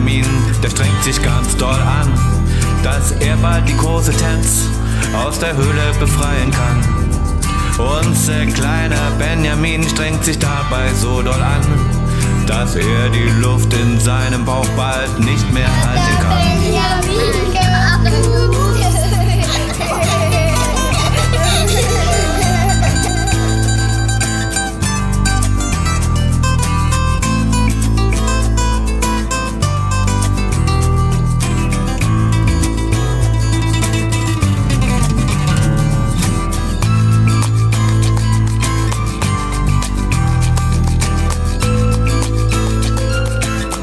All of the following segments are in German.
Benjamin, der strengt sich ganz doll an, dass er bald die große Tens aus der Höhle befreien kann. Unser kleiner Benjamin strengt sich dabei so doll an, dass er die Luft in seinem Bauch bald nicht mehr halten kann.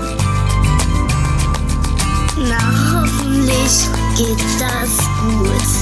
Geht das gut?